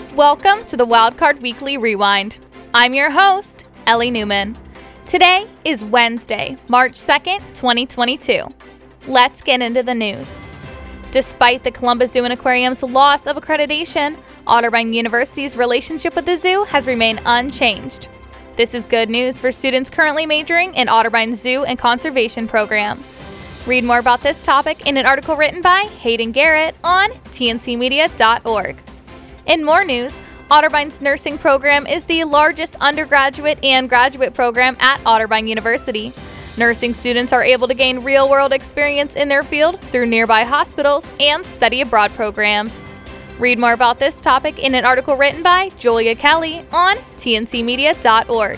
Welcome to the Wildcard Weekly Rewind. I'm your host, Ellie Newman. Today is Wednesday, March 2nd, 2022. Let's get into the news. Despite the Columbus Zoo and Aquarium's loss of accreditation, Otterbein University's relationship with the zoo has remained unchanged. This is good news for students currently majoring in Otterbein Zoo and Conservation Program. Read more about this topic in an article written by Hayden Garrett on tncmedia.org. In more news, Otterbein's nursing program is the largest undergraduate and graduate program at Otterbein University. Nursing students are able to gain real-world experience in their field through nearby hospitals and study abroad programs. Read more about this topic in an article written by Julia Kelly on tncmedia.org.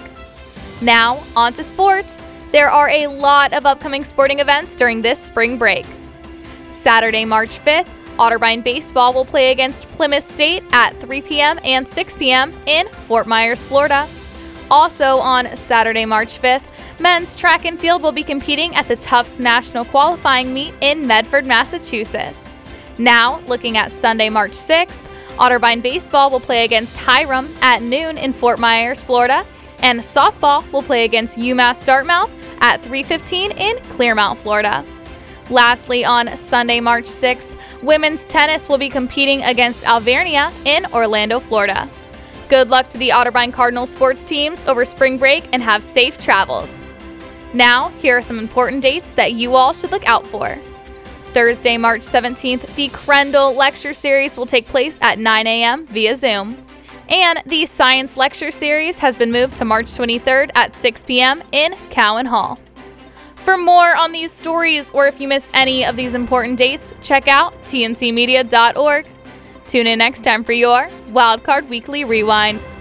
Now, on to sports. There are a lot of upcoming sporting events during this spring break. Saturday, March 5th, Otterbein baseball will play against Plymouth State at 3 p.m. and 6 p.m. in Fort Myers, Florida. Also on Saturday, March 5th, men's track and field will be competing at the Tufts National Qualifying Meet in Medford, Massachusetts. Now, looking at Sunday, March 6th, Otterbein baseball will play against Hiram at noon in Fort Myers, Florida, and softball will play against UMass Dartmouth at 3:15 in Clearmount, Florida. Lastly, on Sunday, March 6th, women's tennis will be competing against Alvernia in Orlando, Florida. Good luck to the Otterbein Cardinal sports teams over spring break and have safe travels. Now, here are some important dates that you all should look out for. Thursday, March 17th, the Crendel Lecture Series will take place at 9 a.m. via Zoom. And the Science Lecture Series has been moved to March 23rd at 6 p.m. in Cowan Hall. For more on these stories, or if you miss any of these important dates, check out tncmedia.org. Tune in next time for your Wildcard Weekly Rewind.